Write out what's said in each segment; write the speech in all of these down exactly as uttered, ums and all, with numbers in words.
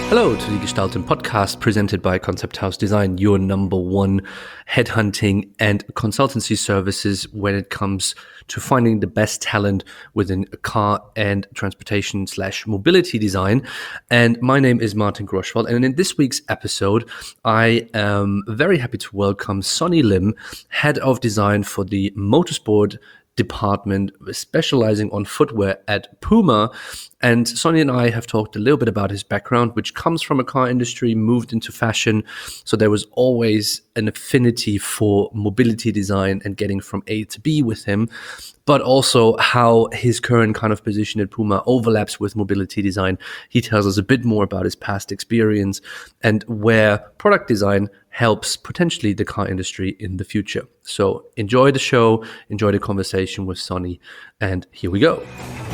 Hello to the Gestalten podcast presented by Concept House Design, your number one headhunting and consultancy services when it comes to finding the best talent within car and transportation slash mobility design. And my name is Martin Groschwald. And in this week's episode, I am very happy to welcome Sonny Lim, Head of Design for the Motorsport department specializing on footwear at Puma. And Sonny and I have talked a little bit about his background, which comes from a car industry, moved into fashion. So there was always an affinity for mobility design and getting from A to B with him, but also how his current kind of position at Puma overlaps with mobility design. He tells us a bit more about his past experience and where product design helps potentially the car industry in the future. So enjoy the show, enjoy the conversation with Sonny, and here we go.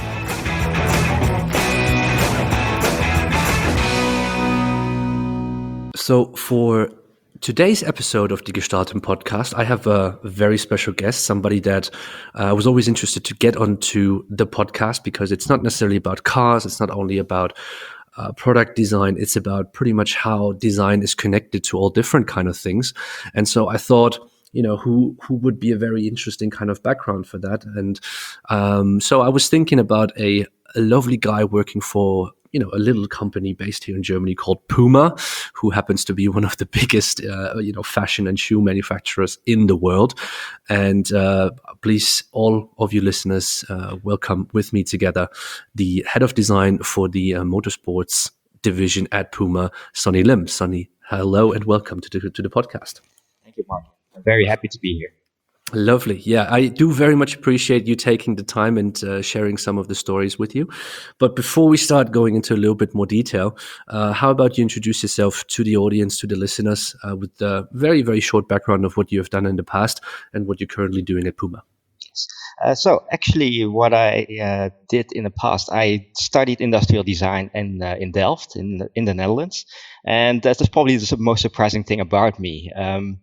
So for today's episode of the Gestalten podcast, I have a very special guest, somebody that I uh, was always interested to get onto the podcast because it's not necessarily about cars. It's not only about uh, product design. It's about pretty much how design is connected to all different kind of things. And so I thought, you know, who who would be a very interesting kind of background for that. And um, so I was thinking about a, a lovely guy working for, you know, a little company based here in Germany called Puma, who happens to be one of the biggest, uh, you know, fashion and shoe manufacturers in the world. And uh, please, all of you listeners, uh, welcome with me together the head of design for the uh, motorsports division at Puma, Sonny Lim. Sonny, hello and welcome to the, to the podcast. Thank you, Mark. I'm very happy to be here. Lovely. Yeah, I do very much appreciate you taking the time and uh, sharing some of the stories with you. But before we start going into a little bit more detail, uh, how about you introduce yourself to the audience, to the listeners, uh, with a very, very short background of what you have done in the past and what you're currently doing at Puma? Yes. Uh, so actually what I uh, did in the past, I studied industrial design in, uh, in Delft, in, in the Netherlands. And that is probably the most surprising thing about me. Um,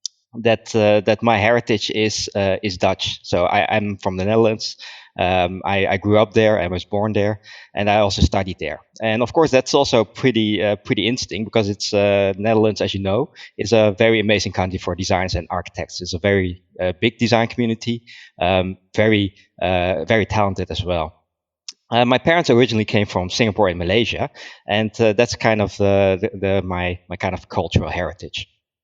that uh, that my heritage is uh, is Dutch. So I, I'm from the Netherlands. Um, I, I grew up there. I was born there, and I also studied there. And of course, that's also pretty uh, pretty interesting because it's uh, Netherlands, as you know, is a very amazing country for designers and architects. It's a very uh, big design community, um, very uh, very talented as well. Uh, my parents originally came from Singapore and Malaysia, and uh, that's kind of uh, the, the my my kind of cultural heritage.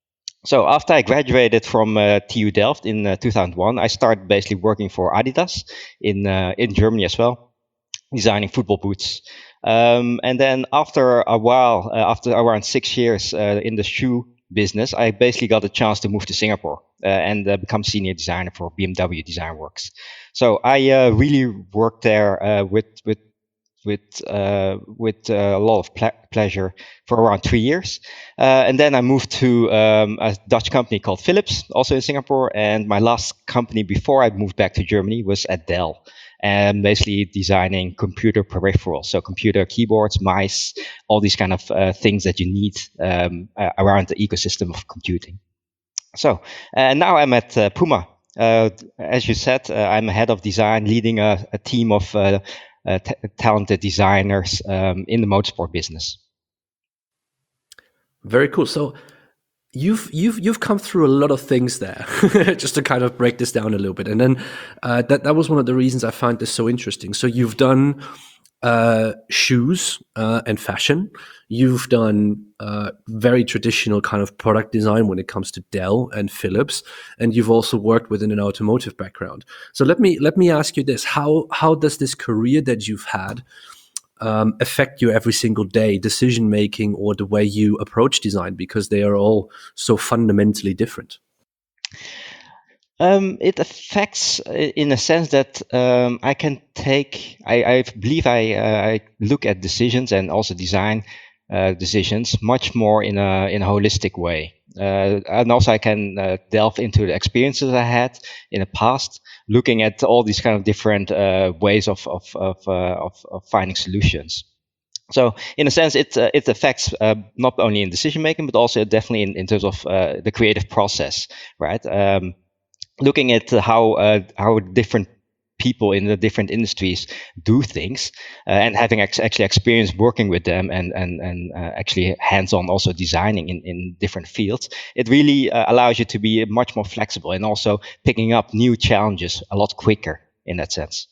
So after I graduated from uh, T U Delft in uh, two thousand one, I started basically working for Adidas in uh, in Germany as well, designing football boots. Um, and then after a while, uh, after around six years uh, in the shoe business, I basically got a chance to move to Singapore uh, and uh, become senior designer for B M W Design Works. So I uh, really worked there uh, with with with uh, with uh, a lot of ple- pleasure for around three years. Uh, and then I moved to um, a Dutch company called Philips, also in Singapore. And my last company before I moved back to Germany was at Dell, and basically designing computer peripherals, so computer keyboards, mice, all these kind of uh, things that you need um, uh, around the ecosystem of computing. So uh, now I'm at uh, Puma. Uh, as you said, uh, I'm a head of design, leading a, a team of uh, Uh, t- talented designers um, in the motorsport business. Very cool. So you've you've you've come through a lot of things there. Just to kind of break this down a little bit, and then uh, that that was one of the reasons I find this so interesting. So you've done uh, shoes uh, and fashion. You've done uh, very traditional kind of product design when it comes to Dell and Philips, and you've also worked within an automotive background. So let me let me ask you this: how how does this career that you've had um, affect you every single day, decision making, or the way you approach design? Because they are all so fundamentally different. Um, it affects in a sense that um, I can take. I, I believe I, uh, I look at decisions and also design uh, decisions much more in a in a holistic way, uh, and also I can uh, delve into the experiences I had in the past, looking at all these kind of different uh, ways of of of, uh, of of finding solutions. So in a sense, it uh, it affects uh, not only in decision making, but also definitely in, in terms of uh, the creative process, right? Um, looking at how uh, how different people in the different industries do things, uh, and having ex- actually experience working with them and and and uh, actually hands-on also designing in in different fields, it really uh, allows you to be much more flexible and also picking up new challenges a lot quicker in that sense.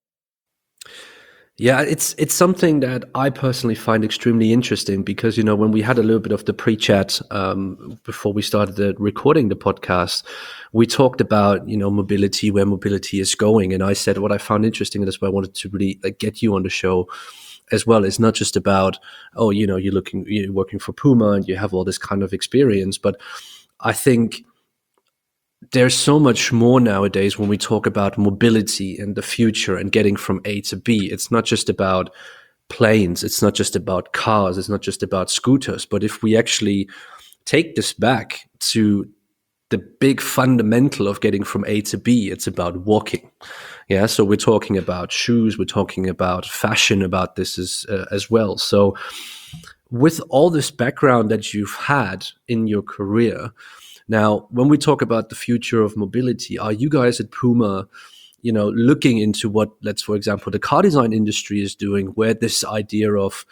Yeah, it's it's something that I personally find extremely interesting because, you know, when we had a little bit of the pre-chat um, before we started the, recording the podcast, we talked about, you know, mobility, where mobility is going, and I said what I found interesting, and that's why I wanted to really like get you on the show as well. It's not just about, oh, you know, you're looking, you're working for Puma and you have all this kind of experience, but I think there's so much more nowadays when we talk about mobility and the future and getting from A to B. It's not just about planes, it's not just about cars, it's not just about scooters. But if we actually take this back to the big fundamental of getting from A to B, it's about walking. Yeah, so we're talking about shoes, we're talking about fashion, about this as uh, as well. So with all this background that you've had in your career, now, when we talk about the future of mobility, are you guys at Puma, you know, looking into what, let's, for example, the car design industry is doing, where this idea of,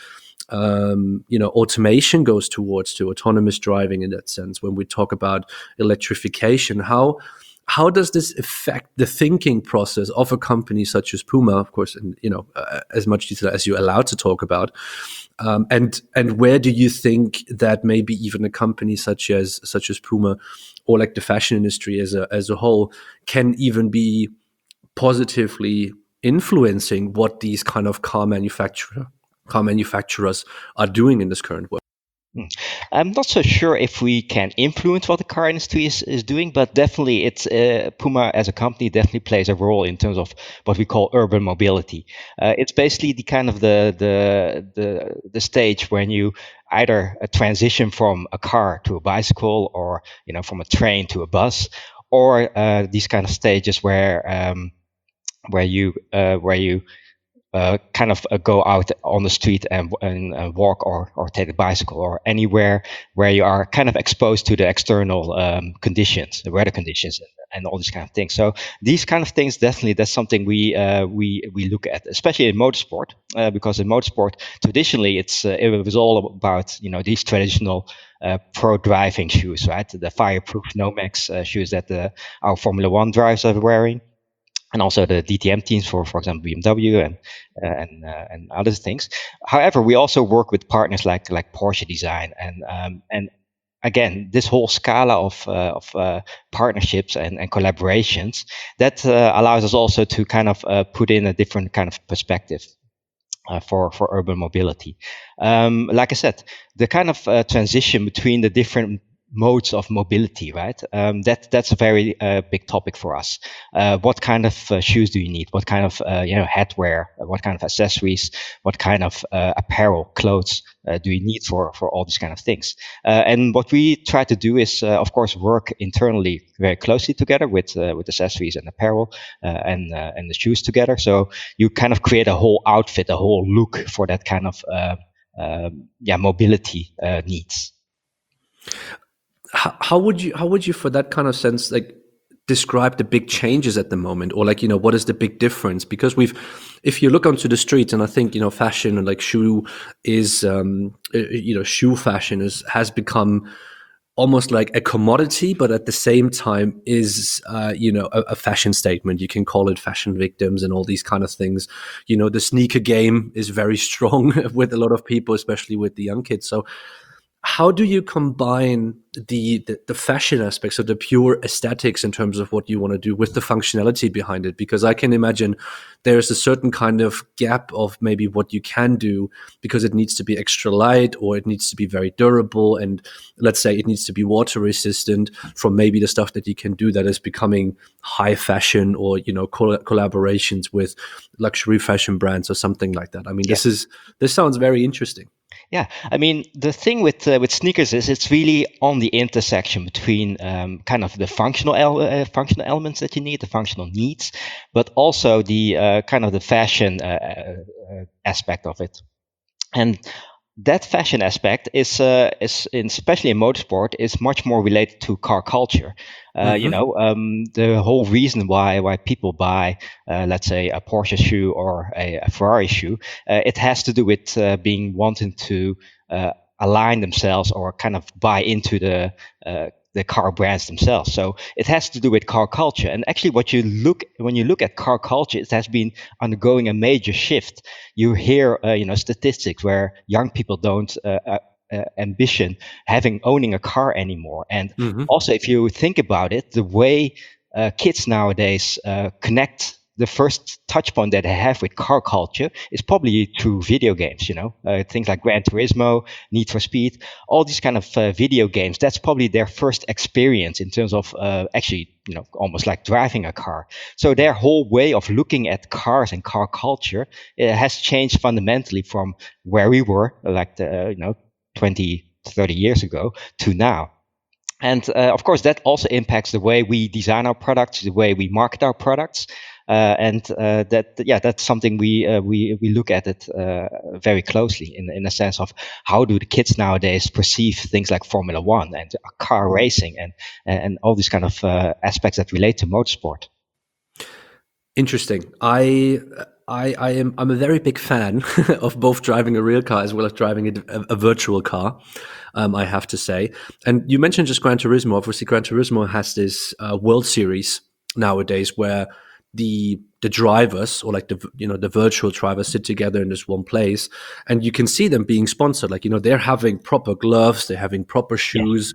um, you know, automation goes towards to autonomous driving in that sense? When we talk about electrification, how how does this affect the thinking process of a company such as Puma, of course, and, you know, uh, as much detail as you're allowed to talk about? Um, and and where do you think that maybe even a company such as such as Puma, or like the fashion industry as a as a whole, can even be positively influencing what these kind of car manufacturer car manufacturers are doing in this current world? Hmm. I'm not so sure if we can influence what the car industry is, is doing, but definitely it's uh, Puma as a company definitely plays a role in terms of what we call urban mobility. Uh, it's basically the kind of the the the, the stage when you either uh, transition from a car to a bicycle, or, you know, from a train to a bus, or uh, these kind of stages where um, where you uh, where you uh, kind of uh, go out on the street and, and uh, walk, or, or take a bicycle, or anywhere where you are kind of exposed to the external um, conditions, the weather conditions, and, and all these kind of things. So these kind of things, definitely, that's something we uh, we we look at, especially in motorsport, uh, because in motorsport traditionally it's uh, it was all about, you know, these traditional uh, pro driving shoes, right? The fireproof Nomex uh, shoes that the, our Formula One drivers are wearing, and also the D T M teams for, for example, B M W and uh, and uh, and other things. However, we also work with partners like like Porsche Design, and um, and again, this whole scala of uh, of uh, partnerships and, and collaborations, that uh, allows us also to kind of uh, put in a different kind of perspective. Uh, for for urban mobility, um, like I said, the kind of uh, transition between the different modes of mobility, right? Um, that that's a very uh, big topic for us. Uh, what kind of uh, shoes do you need? What kind of uh, you know headwear? What kind of accessories? What kind of uh, apparel, clothes uh, do you need for for all these kind of things? Uh, and what we try to do is, uh, of course, work internally very closely together with uh, with accessories and apparel uh, and uh, and the shoes together. So you kind of create a whole outfit, a whole look for that kind of uh, um, yeah mobility uh, needs. How, how would you how would you for that kind of sense, like, describe the big changes at the moment, or, like, you know, what is the big difference? Because we've, if you look onto the streets, and I think, you know, fashion and like shoe is um uh, you know, shoe fashion is has become almost like a commodity, but at the same time is, uh, you know, a, a fashion statement. You can call it fashion victims and all these kind of things. You know, the sneaker game is very strong with a lot of people, especially with the young kids. So how do you combine the, the the fashion aspects, of the pure aesthetics in terms of what you want to do, with the functionality behind it? Because I can imagine there's a certain kind of gap of maybe what you can do, because it needs to be extra light, or it needs to be very durable, and let's say it needs to be water resistant, from maybe the stuff that you can do that is becoming high fashion, or, you know, col- collaborations with luxury fashion brands or something like that. I mean, Yeah. this is this sounds very interesting. Yeah, I mean, the thing with uh, with sneakers is it's really on the intersection between um, kind of the functional el- uh, functional elements that you need, the functional needs, but also the uh, kind of the fashion uh, uh, aspect of it. And that fashion aspect is, uh, is in, especially in motorsport, is much more related to car culture. Uh, you Mm-hmm. know, um, the whole reason why why people buy, uh, let's say, a Porsche shoe or a, a Ferrari shoe, uh, it has to do with uh, being wanting to uh, align themselves or kind of buy into the uh, the car brands themselves. So it has to do with car culture. And actually, what you look when you look at car culture, it has been undergoing a major shift. You hear, uh, you know, statistics where young people don't uh, uh, uh, ambition having owning a car anymore. And Mm-hmm. also, if you think about it, the way uh, kids nowadays uh, connect, the first touch point that they have with car culture is probably through video games. You know, uh, things like Gran Turismo, Need for Speed, all these kind of uh, video games. That's probably their first experience in terms of uh, actually, you know, almost like driving a car. So their whole way of looking at cars and car culture, it has changed fundamentally from where we were, like the, uh, you know, twenty, thirty years ago to now. And uh, of course, that also impacts the way we design our products, the way we market our products. Uh, and uh, that, yeah, that's something we uh, we we look at it uh, very closely in in a sense of how do the kids nowadays perceive things like Formula One and car racing and and all these kind of uh, aspects that relate to motorsport. Interesting. I I I am I'm a very big fan of both driving a real car as well as driving a, a, a virtual car. Um, I have to say. And you mentioned just Gran Turismo. Obviously, Gran Turismo has this uh, World Series nowadays where the the drivers or like the you know the virtual drivers sit together in this one place, and you can see them being sponsored. Like you know they're having proper gloves, they're having proper Yeah. shoes.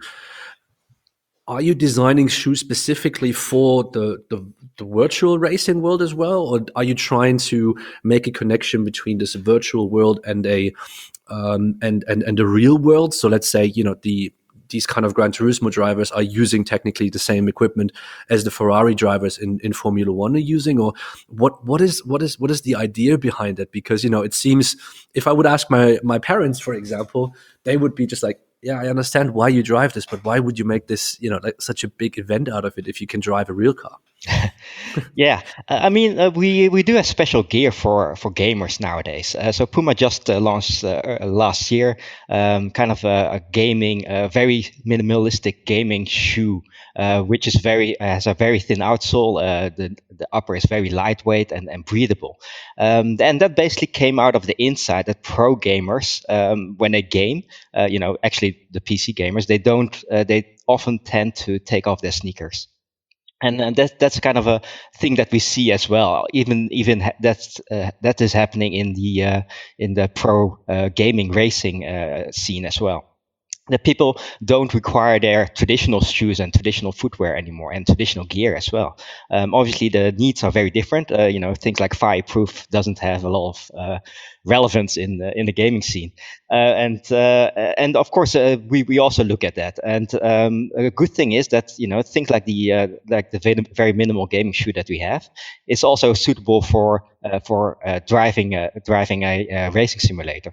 Are you designing shoes specifically for the, the the virtual racing world as well, or are you trying to make a connection between this virtual world and a um, and and and the real world? So let's say you know the these kind of Gran Turismo drivers are using technically the same equipment as the Ferrari drivers in, in Formula One are using, or what what is what is what is the idea behind it? Because you know it seems if I would ask my my parents, for example, they would be just like, yeah, I understand why you drive this, but why would you make this, you know, like such a big event out of it if you can drive a real car? Yeah, uh, I mean, uh, we we do have special gear for for gamers nowadays. Uh, so Puma just uh, launched uh, uh, last year, um, kind of a, a gaming, a very minimalistic gaming shoe, uh, which is very has a very thin outsole. Uh, the the upper is very lightweight and, and breathable, um, and that basically came out of the insight that pro gamers, um, when they game, uh, you know, actually the P C gamers, they don't, uh, they often tend to take off their sneakers. And, and that that's kind of a thing that we see as well. Even even ha- that's uh, that is happening in the uh, in the pro uh, gaming racing uh, scene as well. That people don't require their traditional shoes and traditional footwear anymore, and traditional gear as well. Um, obviously, the needs are very different. Uh, you know, things like fireproof doesn't have a lot of uh, relevance in the, in the gaming scene, uh, and uh, and of course, uh, we we also look at that. And um, a good thing is that you know things like the uh, like the very, very minimal gaming shoe that we have is also suitable for uh, for uh, driving uh, driving a, a racing simulator.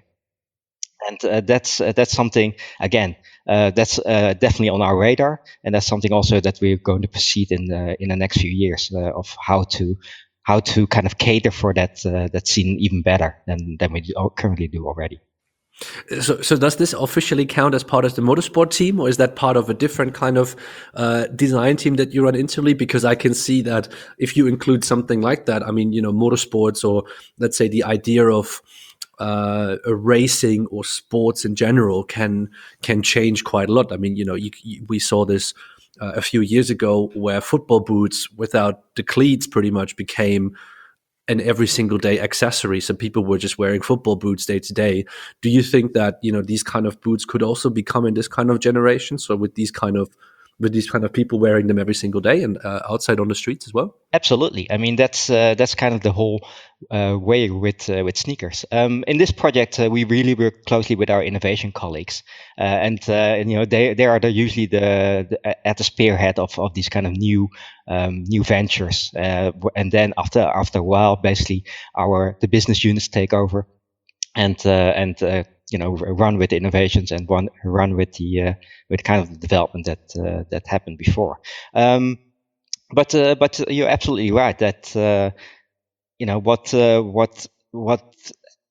And uh, that's uh, that's something again uh, that's uh, definitely on our radar, and that's something also that we're going to proceed in the in the next few years uh, of how to how to kind of cater for that uh, that scene even better than than we do, currently do already. So, so does this officially count as part of the motorsport team, or is that part of a different kind of uh, design team that you run internally? Because I can see that if you include something like that, I mean, you know, motorsports, or let's say the idea of uh, racing or sports in general can can change quite a lot. I mean, you know, you, you, we saw this uh, a few years ago where football boots without the cleats pretty much became an every single day accessory. So people were just wearing football boots day to day. Do you think that, you know, these kind of boots could also become in this kind of generation? So with these kind of with these kind of people wearing them every single day and uh, outside on the streets as well? Absolutely. I mean, that's uh, that's kind of the whole uh, way with uh, with sneakers. Um, in this project, uh, we really work closely with our innovation colleagues, uh, and, uh, and you know they they are the, usually the, the at the spearhead of, of these kind of new um, new ventures. Uh, and then after after a while, basically our the business units take over and uh, and uh, you know run with the innovations and run run with the uh, with kind of the development that uh, that happened before. Um, but uh, but you're absolutely right that uh, you know what uh, what what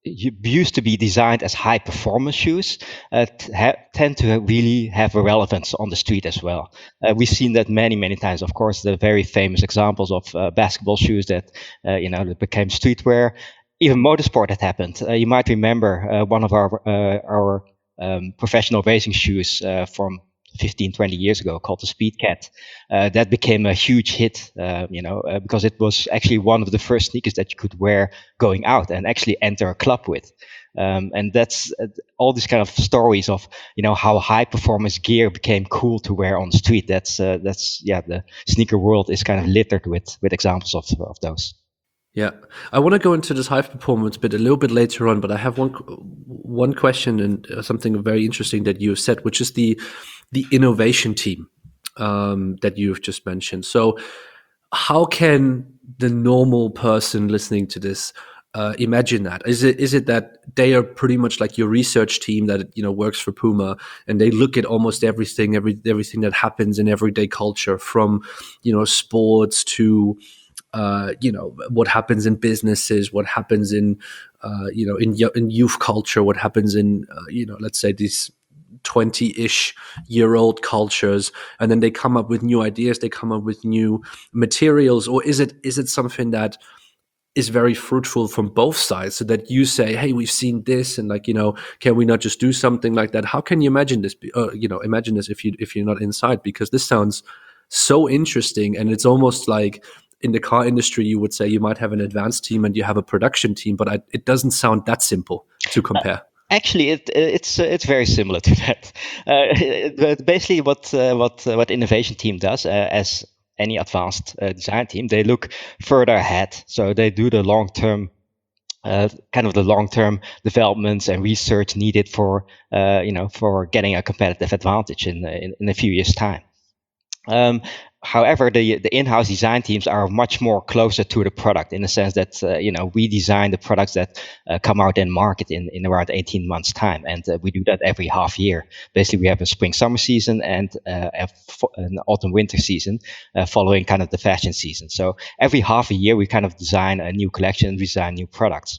used to be designed as high performance shoes uh, ha- tend to really have a relevance on the street as well. Uh, we've seen that many, many times. Of course, the very famous examples of uh, basketball shoes that uh, you know that became streetwear. Even motorsport had happened. Uh, you might remember uh, one of our uh, our um, professional racing shoes uh, from fifteen, twenty years ago called the Speedcat. Uh, that became a huge hit, uh, you know, uh, because it was actually one of the first sneakers that you could wear going out and actually enter a club with. Um, and that's uh, all these kind of stories of, you know, how high performance gear became cool to wear on the street. That's, uh, that's, yeah, the sneaker world is kind of littered with, with examples of, of those. Yeah, I want to go into this high performance bit a little bit later on, but I have one one question and uh, something very interesting that you said, which is the the innovation team um, that you've just mentioned. So, how can the normal person listening to this uh, imagine that? Is it is it that they are pretty much like your research team that you know works for Puma, and they look at almost everything, every everything that happens in everyday culture, from you know sports to uh, you know what happens in businesses, what happens in uh, you know in in youth culture, what happens in uh, you know let's say these twenty-ish year old cultures, and then they come up with new ideas, they come up with new materials? Or is it is it something that is very fruitful from both sides, so that you say, hey, we've seen this, and like you know can we not just do something like that? How can you imagine this uh, you know imagine this if you if you're not inside? Because this sounds so interesting, and it's almost like in the car industry you would say you might have an advanced team and you have a production team, but I, it doesn't sound that simple to compare. Actually, it, it's uh, it's very similar to that. Uh, but basically, what uh, what uh, what innovation team does, uh, as any advanced uh, design team, they look further ahead. So they do the long term, uh, kind of the long term developments and research needed for uh, you know for getting a competitive advantage in in, in a few years' time. Um, however, the the in-house design teams are much more closer to the product, in the sense that uh, you know we design the products that uh, come out in market in, in around eighteen months time, and uh, we do that every half year. Basically, we have a spring summer season and uh, a f- an autumn winter season uh, following kind of the fashion season. So every half a year we kind of design a new collection, design new products.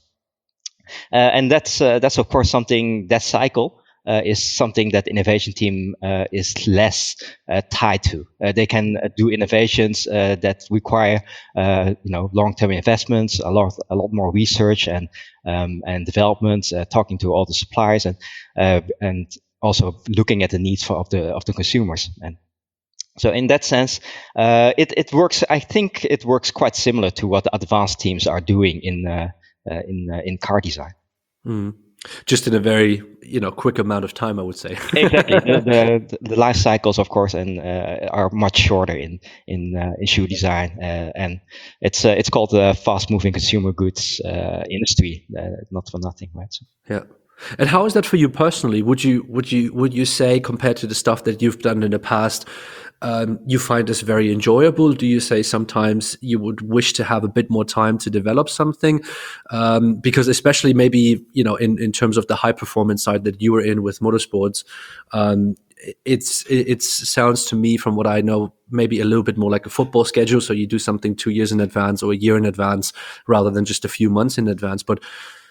Uh, and that's uh, that's of course something, that cycle uh, is something that innovation team uh, is less uh, tied to. Uh, they can uh, do innovations uh, that require uh, you know long-term investments, a lot a lot more research and um, and development, uh, talking to all the suppliers, and uh, and also looking at the needs for, of the of the consumers. And so in that sense, uh, it it works. I think it works quite similar to what the advanced teams are doing in uh, uh, in uh, in car design. Mm. Just in a very you know quick amount of time, I would say. Exactly. The, the the life cycles, of course, and uh, are much shorter in in uh, in shoe design, uh, and it's uh, it's called the fast moving consumer goods uh, industry. Uh, not for nothing, right? So. Yeah. And how is that for you personally? Would you would you would you say, compared to the stuff that you've done in the past, um, you find this very enjoyable? Do you say sometimes you would wish to have a bit more time to develop something? Um, because especially maybe you know in, in terms of the high performance side that you were in with motorsports, um, it's it, it sounds to me, from what I know, maybe a little bit more like a football schedule. So you do something two years in advance or a year in advance rather than just a few months in advance. But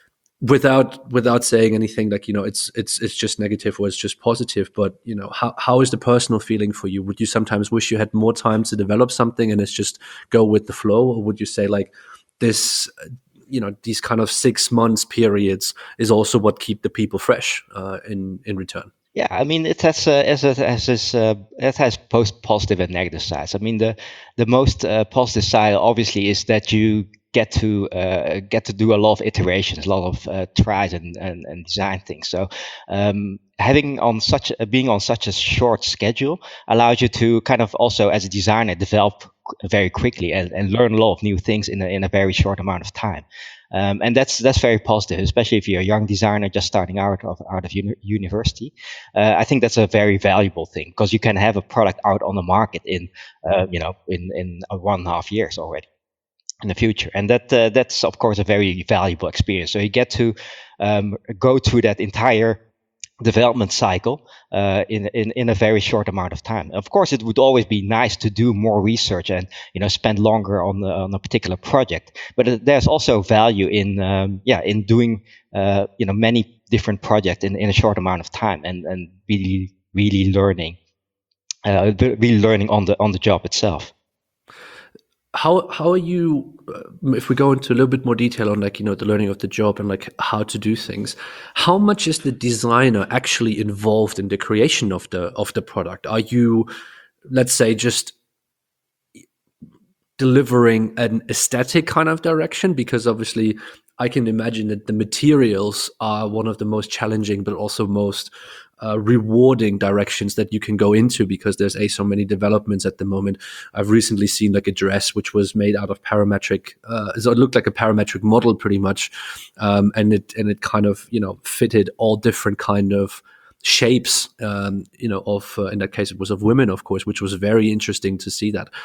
without without saying anything like you know it's it's it's just negative or it's just positive, but you know how how is the personal feeling for you? Would you sometimes wish you had more time to develop something and it's just go with the flow, or would you say like this you know these kind of six months periods is also what keep the people fresh uh, in in return? Yeah, I mean it has uh, as it has this, uh, it has both positive and negative sides. I mean the the most uh, positive side obviously is that you get to uh, get to do a lot of iterations, a lot of uh, tries and, and and design things. So um, having on such a, being on such a short schedule allows you to kind of also as a designer develop very quickly and, and learn a lot of new things in a, in a very short amount of time. Um, and that's that's very positive, especially if you're a young designer just starting out of out of uni- university. Uh, I think that's a very valuable thing, because you can have a product out on the market in uh, you know in in uh, one and a half years already in the future, and that uh, that's of course a very valuable experience. So you get to um, go through that entire development cycle uh, in, in in a very short amount of time. Of course, it would always be nice to do more research and you know spend longer on the, on a particular project. But it, there's also value in um, yeah in doing uh, you know many different projects in, in a short amount of time and and really really learning uh, really learning on the on the job itself. How how are you? Uh, if we go into a little bit more detail on like you know the learning of the job and like how to do things, how much is the designer actually involved in the creation of the of the product? Are you, let's say, just delivering an aesthetic kind of direction? Because obviously I can imagine that the materials are one of the most challenging but also most uh, rewarding directions that you can go into, because there's a so many developments at the moment. I've recently seen like a dress which was made out of parametric, uh, so it looked like a parametric model pretty much, um, and it and it kind of you know fitted all different kind of shapes, um, you know, of uh, in that case it was of women, of course, which was very interesting to see that.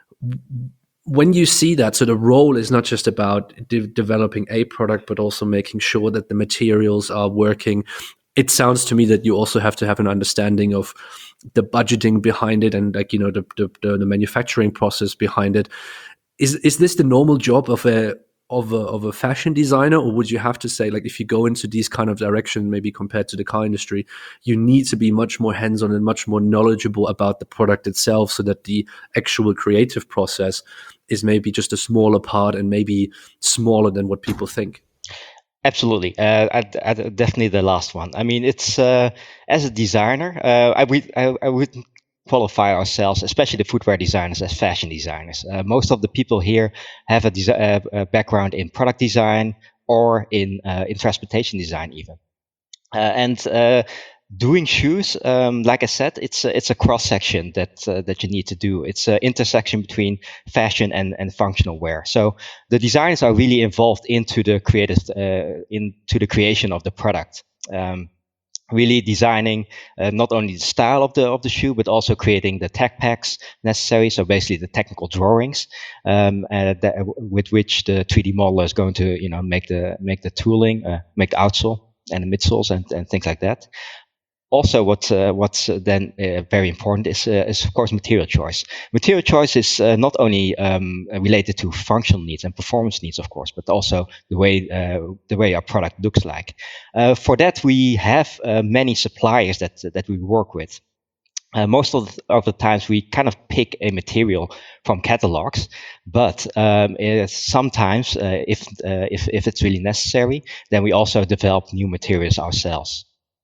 When you see that, so the role is not just about de- developing a product, but also making sure that the materials are working. It sounds to me that you also have to have an understanding of the budgeting behind it and like, you know, the, the, the manufacturing process behind it. Is, is this the normal job of a, of a, of a fashion designer? Or would you have to say, like, if you go into these kind of direction, maybe compared to the car industry, you need to be much more hands-on and much more knowledgeable about the product itself, so that the actual creative process is maybe just a smaller part and maybe smaller than what people think? Absolutely, uh, I, I, definitely the last one. I mean, it's uh, as a designer, uh, I would I, I would qualify ourselves, especially the footwear designers, as fashion designers. Uh, most of the people here have a, desi- uh, a background in product design or in uh, in transportation design even. Uh, and uh, doing shoes, um, like I said, it's a, it's a cross section that uh, that you need to do. It's an intersection between fashion and, and functional wear. So the designers are really involved into the creative uh, into the creation of the product. Um, really designing uh, not only the style of the of the shoe, but also creating the tech packs necessary. So basically the technical drawings um, uh, that, with which the three D modeler is going to you know make the make the tooling, uh, make the outsole and the midsoles and, and things like that. Also, what uh, what's uh, then uh, very important is uh, is of course material choice. Material choice is uh, not only um, related to functional needs and performance needs, of course, but also the way uh, the way our product looks like. Uh, for that, we have uh, many suppliers that that we work with. Uh, most of the, of the times, we kind of pick a material from catalogs, but um, sometimes, uh, if uh, if if it's really necessary, then we also develop new materials ourselves.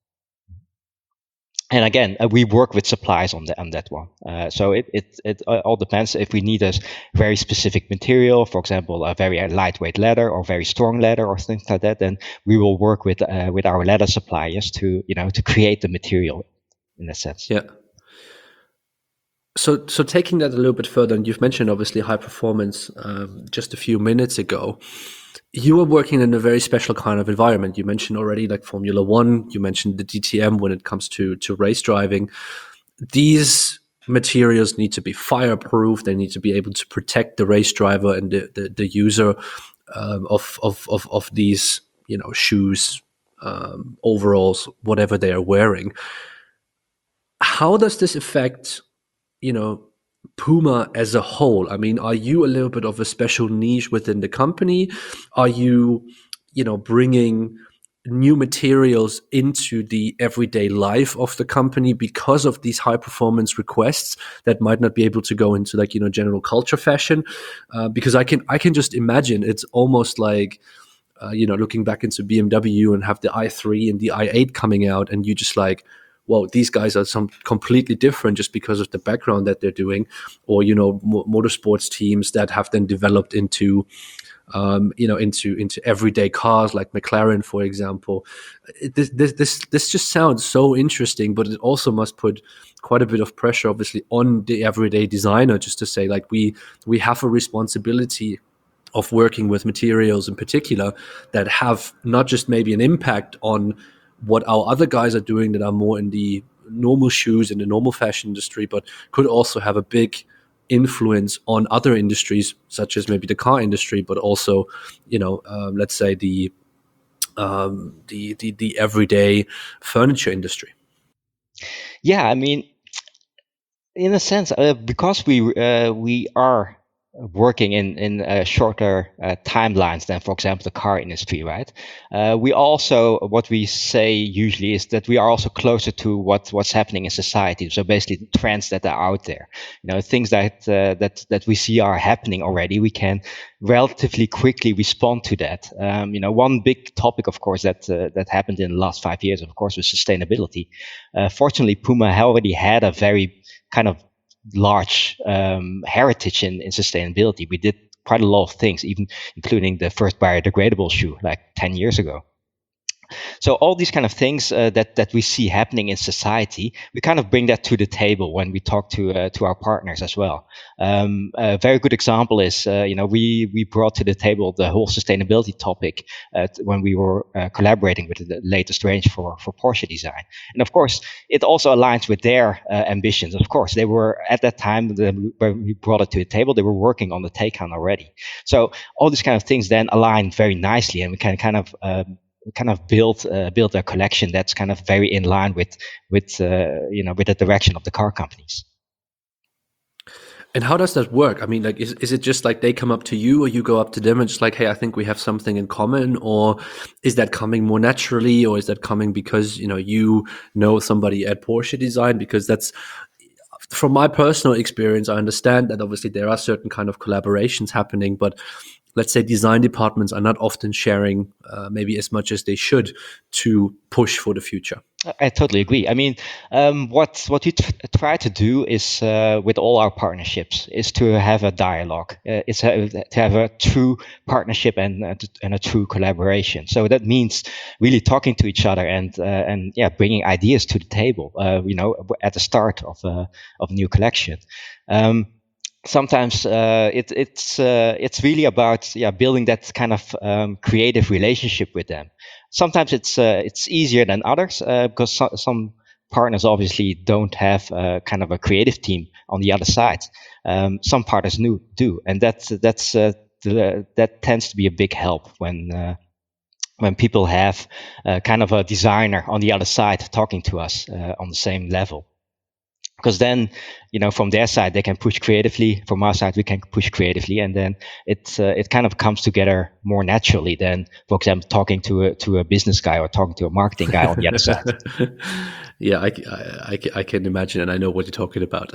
And again, uh, we work with suppliers on, the, on that one. Uh, so it, it, it all depends. If we need a very specific material, for example, a very lightweight leather or very strong leather or things like that, then we will work with uh, with our leather suppliers to you know to create the material in that sense. Yeah. So, so taking that a little bit further, and you've mentioned obviously high performance um, just a few minutes ago. You are working in a very special kind of environment. You mentioned already like Formula One. You mentioned the D T M when it comes to to race driving. These materials need to be fireproof. They need to be able to protect the race driver and the the, the user um, of of of of these you know shoes, um, overalls, whatever they are wearing. How does this affect you know, Puma as a whole? I mean, are you a little bit of a special niche within the company? Are you, you know, bringing new materials into the everyday life of the company because of these high performance requests that might not be able to go into like, you know, general culture fashion? Uh, because I can, I can just imagine it's almost like, uh, you know, looking back into B M W and have the i three and the i eight coming out, and you just like, well, these guys are some completely different just because of the background that they're doing, or you know, mo- motorsports teams that have then developed into, um, you know, into into everyday cars like McLaren, for example. It- This this this this just sounds so interesting, but it also must put quite a bit of pressure, obviously, on the everyday designer, just to say like we we have a responsibility of working with materials in particular that have not just maybe an impact on what our other guys are doing that are more in the normal shoes in the normal fashion industry, but could also have a big influence on other industries, such as maybe the car industry, but also, you know, um, let's say the um, the, the the everyday furniture industry? Yeah, I mean, in a sense, uh, because we uh, we are working in in uh, shorter uh, timelines than, for example, the car industry, right? Uh, we also, what we say usually is that we are also closer to what what's happening in society. So basically, the trends that are out there, you know, things that uh, that that we see are happening already. We can relatively quickly respond to that. Um, you know, one big topic, of course, that uh, that happened in the last five years, of course, was sustainability. Uh, fortunately, Puma already had a very kind of large um, heritage in, in sustainability. We did quite a lot of things, even including the first biodegradable shoe like ten years ago. So all these kind of things uh, that that we see happening in society, we kind of bring that to the table when we talk to uh, to our partners as well. Um, a very good example is, uh, you know, we we brought to the table the whole sustainability topic uh, when we were uh, collaborating with the latest range for for Porsche design, and of course it also aligns with their uh, ambitions. Of course, they were at that time the, when we brought it to the table, they were working on the Taycan already. So all these kind of things then align very nicely, and we can kind of um, kind of build uh, build a collection that's kind of very in line with with uh, you know with the direction of the car companies. And how does that work? I mean, like, is is it just like they come up to you, or you go up to them and just like, hey, I think we have something in common, or is that coming more naturally, or is that coming because you know you know somebody at Porsche Design? Because that's, from my personal experience, I understand that obviously there are certain kind of collaborations happening, but let's say design departments are not often sharing uh, maybe as much as they should to push for the future. I totally agree. I mean, um, what what we t- try to do is uh, with all our partnerships is to have a dialogue. Uh, it's a, to have a true partnership and uh, and a true collaboration. So that means really talking to each other and uh, and yeah, bringing ideas to the table. Uh, you know, at the start of a of a new collection. Um, sometimes uh, it, it's uh, it's really about yeah building that kind of um, creative relationship with them. Sometimes it's uh, it's easier than others uh, because so, some partners obviously don't have uh, kind of a creative team on the other side. Um, some partners do, do, and that's that's uh, the, that tends to be a big help when. Uh, when people have uh, kind of a designer on the other side talking to us uh, on the same level, because then you know from their side they can push creatively, from our side we can push creatively, and then it uh, it kind of comes together more naturally than, for example, talking to a to a business guy or talking to a marketing guy on the other side. Yeah, I, I, I, I can imagine, and I know what you're talking about.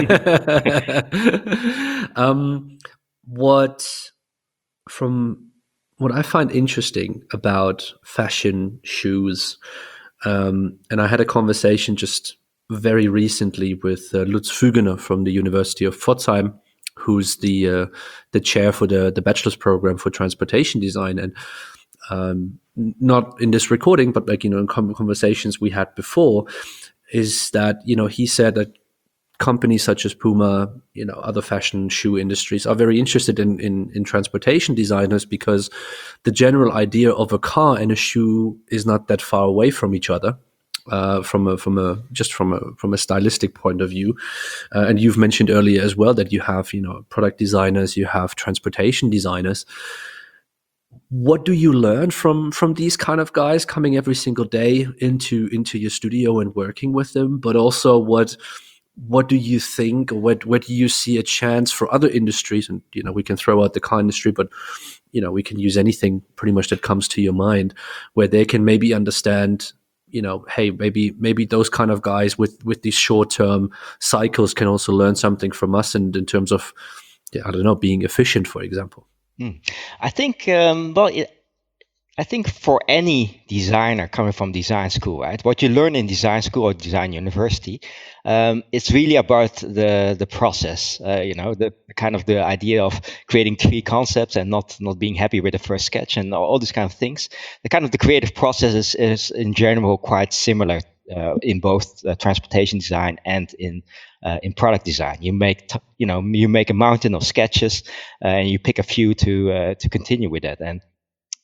um, what from what I find interesting about fashion shoes, um, and I had a conversation just very recently with uh, Lutz Fügener from the University of Pforzheim, who's the uh, the chair for the the bachelor's program for transportation design, and um, not in this recording, but like you know in conversations we had before, is that you know he said that companies such as Puma, you know, other fashion shoe industries are very interested in, in, in transportation designers because the general idea of a car and a shoe is not that far away from each other. Uh, from a from a just from a from a stylistic point of view, uh, and you've mentioned earlier as well that you have you know product designers, you have transportation designers. What do you learn from from these kind of guys coming every single day into into your studio and working with them? But also, what what do you think, or what what do you see a chance for other industries? And you know, we can throw out the car industry, but you know, we can use anything pretty much that comes to your mind, where they can maybe understand, you know, hey, maybe maybe those kind of guys with with these short term cycles can also learn something from us, and in terms of, yeah, I don't know, being efficient, for example. Hmm. I think um, well. It, I think for any designer coming from design school, right, what you learn in design school or design university, um, it's really about the the process. Uh, you know, the kind of the idea of creating three concepts and not not being happy with the first sketch and all, all these kind of things. The kind of the creative process is, is in general quite similar uh, in both uh, transportation design and in uh, in product design. You make t- you know you make a mountain of sketches uh, and you pick a few to uh, to continue with that. And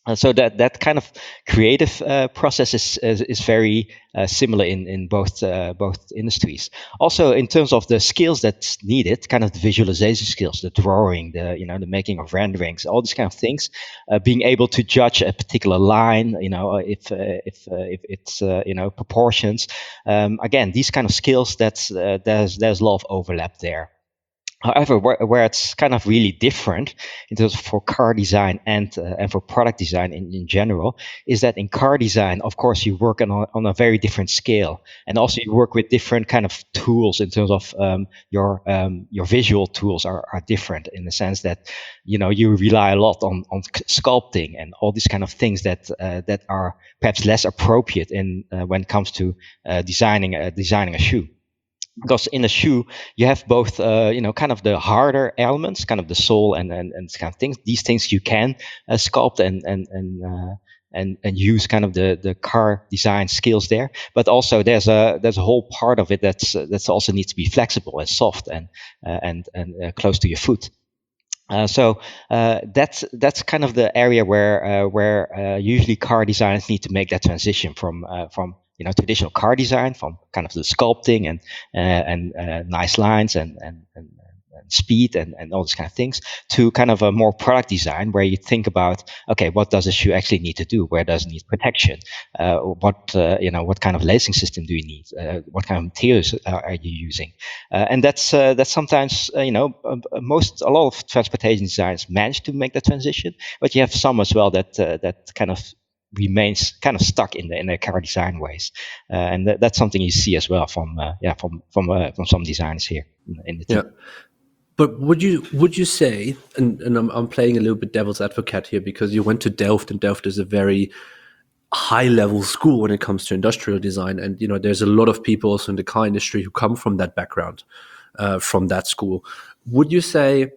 Uh, so that that kind of creative uh, process is is, is very uh, similar in in both uh, both industries. Also, in terms of the skills that's needed, kind of the visualization skills, the drawing, the you know the making of renderings, all these kind of things, uh, being able to judge a particular line, you know, if uh, if uh, if it's uh, you know proportions. Um, again, these kind of skills, that's uh, there's there's a lot of overlap there. However, where, where it's kind of really different in terms of for car design and uh, and for product design in, in general, is that in car design, of course, you work on a, on a very different scale, and also you work with different kind of tools in terms of um, your um, your visual tools are, are different in the sense that you know you rely a lot on on sculpting and all these kind of things that uh, that are perhaps less appropriate in uh, when it comes to uh, designing a, designing a shoe. Because in a shoe you have both uh, you know kind of the harder elements, kind of the sole and and, and kind of things. These things you can uh, sculpt and and and uh, and and use kind of the the car design skills there. But also there's a there's a whole part of it that's uh, that's also needs to be flexible and soft and uh, and and uh, close to your foot. Uh, so uh, that's that's kind of the area where uh, where uh, usually car designers need to make that transition from uh, from you know traditional car design, from kind of the sculpting and uh, and uh, nice lines and and, and and speed and, and all these kind of things, to kind of a more product design where you think about, okay, what does a shoe actually need to do? Where does it need protection? Uh, what uh, you know what kind of lacing system do you need? Uh, what kind of materials are, are you using? Uh, and that's uh, that's sometimes uh, you know uh, most a lot of transportation designers manage to make that transition, but you have some as well that uh, that kind of remains kind of stuck in the in their car design ways, uh, and th- that's something you see as well from uh, yeah from from uh, from some designers here in, in the team. Yeah. But would you would you say, and, and I'm, I'm playing a little bit devil's advocate here, because you went to Delft, and Delft is a very high level school when it comes to industrial design, and you know there's a lot of people also in the car industry who come from that background, uh, from that school. Would you say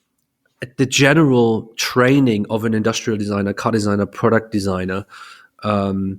the general training of an industrial designer, car designer, product designer, um,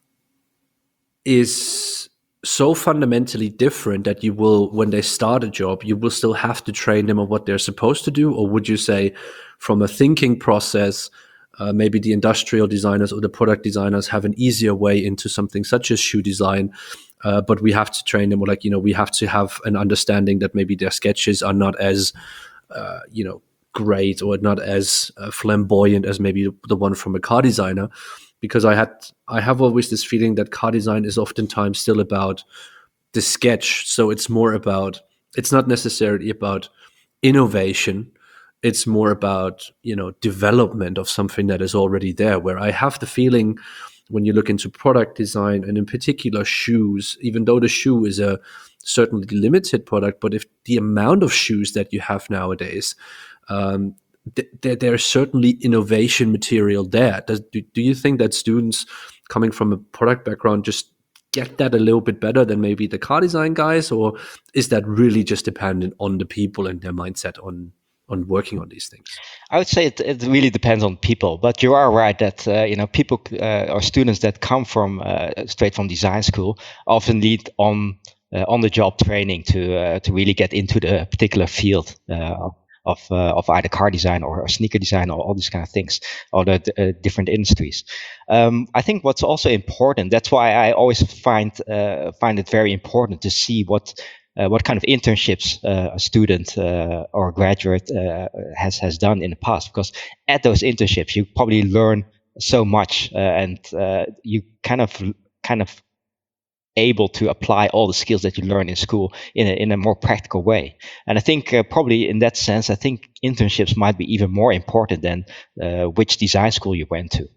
is so fundamentally different that you will, when they start a job, you will still have to train them on what they're supposed to do? Or would you say from a thinking process, uh, maybe the industrial designers or the product designers have an easier way into something such as shoe design, uh, but we have to train them, or like, you know, we have to have an understanding that maybe their sketches are not as, uh, you know, great or not as uh, flamboyant as maybe the one from a car designer? Because I had, I have always this feeling that car design is oftentimes still about the sketch. So it's more about, it's not necessarily about innovation. It's more about, you know, development of something that is already there. Where I have the feeling when you look into product design, and in particular shoes, even though the shoe is a certainly limited product, but if the amount of shoes that you have nowadays, um, th- there's certainly innovation material there. Does, do, do you think that students coming from a product background just get that a little bit better than maybe the car design guys, or is that really just dependent on the people and their mindset on on working on these things? I would say it, it really depends on people, but you are right that uh, you know people uh, or students that come from uh, straight from design school often need on uh, on the job training to uh, to really get into the particular field uh, of uh, of either car design or, or sneaker design or all these kind of things, or the uh, different industries. Um, I think what's also important. That's why I always find uh, find it very important to see what. Uh, what kind of internships uh, a student uh, or a graduate uh, has has done in the past, because at those internships you probably learn so much uh, and uh, you kind of kind of able to apply all the skills that you learn in school in a, in a more practical way. And I think uh, probably in that sense, I think internships might be even more important than uh, which design school you went to.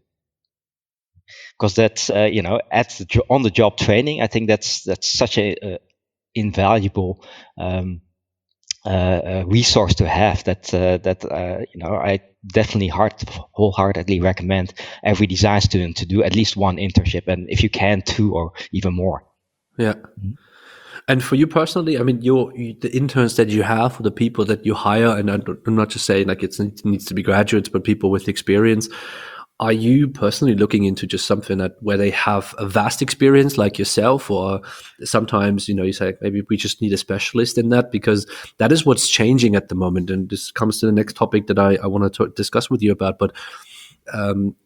Because that's uh, you know at the jo- on the job training, I think that's that's such a, a invaluable um, uh, uh, resource to have. That uh, that uh, you know I definitely hard, wholeheartedly recommend every design student to do at least one internship, and if you can, two or even more. Yeah. Mm-hmm. And for you personally, I mean, your the interns that you have, the people that you hire, and I'm not just saying like it's, it needs to be graduates, but people with experience. Are you personally looking into just something that where they have a vast experience like yourself, or sometimes, you know, you say maybe we just need a specialist in that, because that is what's changing at the moment. And this comes to the next topic that I, I want to talk, discuss with you about. But um,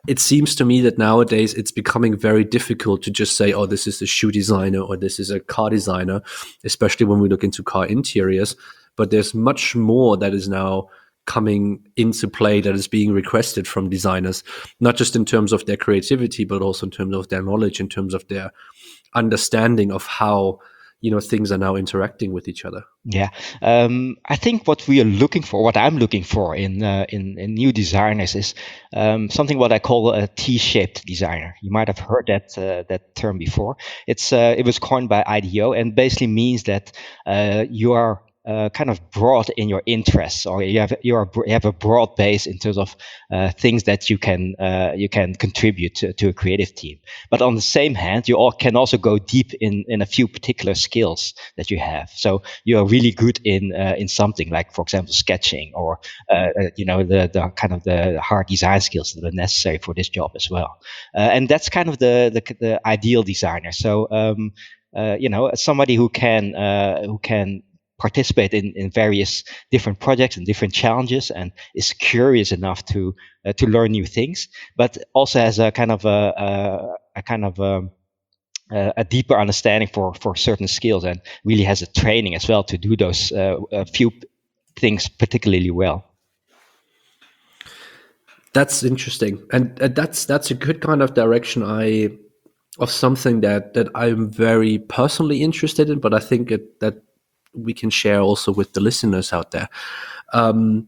it seems to me that nowadays it's becoming very difficult to just say, oh, this is a shoe designer or this is a car designer, especially when we look into car interiors. But there's much more that is now coming into play that is being requested from designers, not just in terms of their creativity, but also in terms of their knowledge, in terms of their understanding of how, you know, things are now interacting with each other. Yeah, um, I think what we are looking for, what I'm looking for in uh, in, in new designers, is um, something what I call a T-shaped designer. You might have heard that uh, that term before. It's uh, it was coined by I D E O and basically means that uh, you are uh, kind of broad in your interests, or you have you are you have a broad base in terms of uh, things that you can uh, you can contribute to, to a creative team. But on the same hand, you all can also go deep in in a few particular skills that you have. So you are really good in uh, in something like, for example, sketching, or uh, you know the the kind of the hard design skills that are necessary for this job as well. Uh, and that's kind of the the, the ideal designer. So um, uh, you know somebody who can uh, who can participate in, in various different projects and different challenges, and is curious enough to uh, to learn new things, but also has a kind of a, a, a kind of a, a deeper understanding for for certain skills, and really has a training as well to do those uh, a few things particularly well. That's interesting, and uh, that's that's a good kind of direction I of something that that I'm very personally interested in, but I think it, that we can share also with the listeners out there. Um,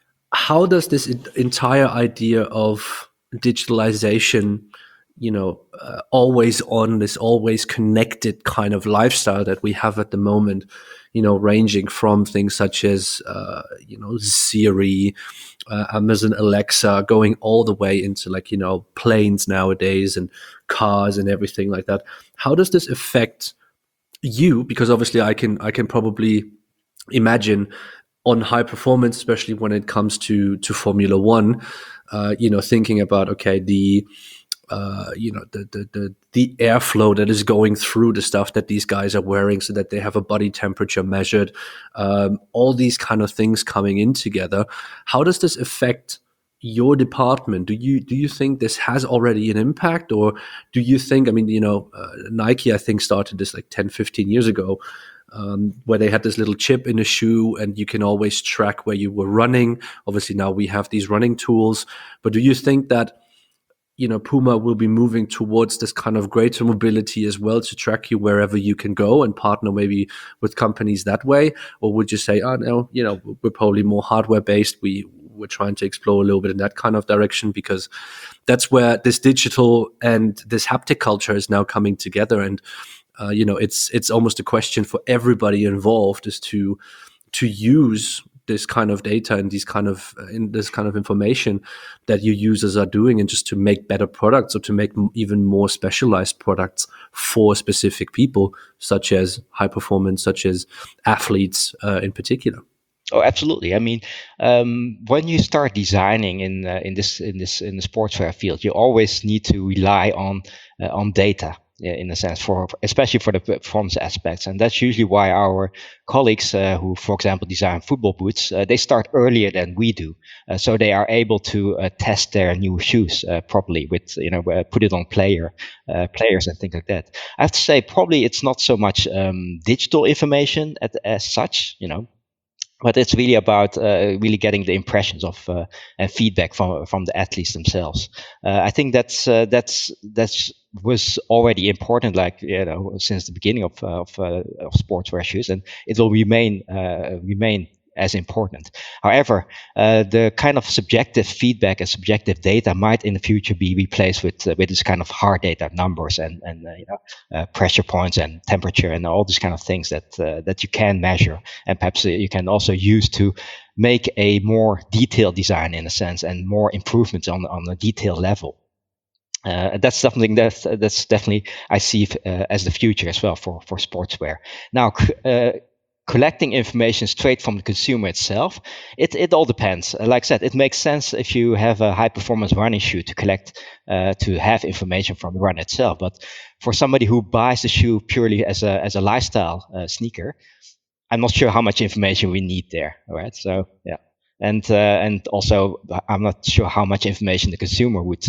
how does this entire idea of digitalization, you know, uh, always on, this always connected kind of lifestyle that we have at the moment, you know, ranging from things such as, uh, you know, Siri, uh, Amazon Alexa, going all the way into, like, you know, planes nowadays and cars and everything like that. How does this affect you? Because obviously I can I can probably imagine on high performance, especially when it comes to to Formula One, uh, you know, thinking about, okay, the uh, you know the, the the the airflow that is going through the stuff that these guys are wearing, so that they have a body temperature measured, um, all these kind of things coming in together. How does this affect your department? Do you do you think this has already an impact, or do you think, I mean, you know, uh, Nike, I think, started this like ten, fifteen years ago, um, where they had this little chip in a shoe and you can always track where you were running. Obviously now we have these running tools, but do you think that, you know, Puma will be moving towards this kind of greater mobility as well, to track you wherever you can go and partner maybe with companies that way? Or would you say, oh no, you know, we're probably more hardware based, we we're trying to explore a little bit in that kind of direction, because that's where this digital and this haptic culture is now coming together. And uh, you know, it's it's almost a question for everybody involved, is to to use this kind of data and these kind of uh, in this kind of information that your users are doing, and just to make better products, or to make m- even more specialized products for specific people, such as high performance, such as athletes uh, in particular. Oh, absolutely. I mean, um, when you start designing in uh, in this in this in the sportswear field, you always need to rely on uh, on data, yeah, in a sense, for especially for the performance aspects, and that's usually why our colleagues uh, who, for example, design football boots, uh, they start earlier than we do, uh, so they are able to uh, test their new shoes uh, properly with, you know, uh, put it on player uh, players and things like that. I have to say, probably it's not so much um, digital information at, as such, you know. But it's really about uh, really getting the impressions of uh, and feedback from from the athletes themselves. Uh, I think that's uh, that's that's was already important, like, you know, since the beginning of of, uh, of sportswear shoes, and it will remain uh, remain as important. However, uh, the kind of subjective feedback and subjective data might in the future be replaced with uh, with this kind of hard data, numbers, and and uh, you know, uh, pressure points and temperature and all these kind of things that uh, that you can measure, and perhaps you can also use to make a more detailed design, in a sense, and more improvements on on a detail level. Uh, that's something that that's definitely I see uh, as the future as well for for sportswear. Now, uh, collecting information straight from the consumer itself, it, it all depends. Uh, like I said, it makes sense if you have a high performance running shoe to collect, uh, to have information from the run itself. But for somebody who buys the shoe purely as a as a lifestyle uh, sneaker, I'm not sure how much information we need there. All right, so yeah. And uh, and also, I'm not sure how much information the consumer would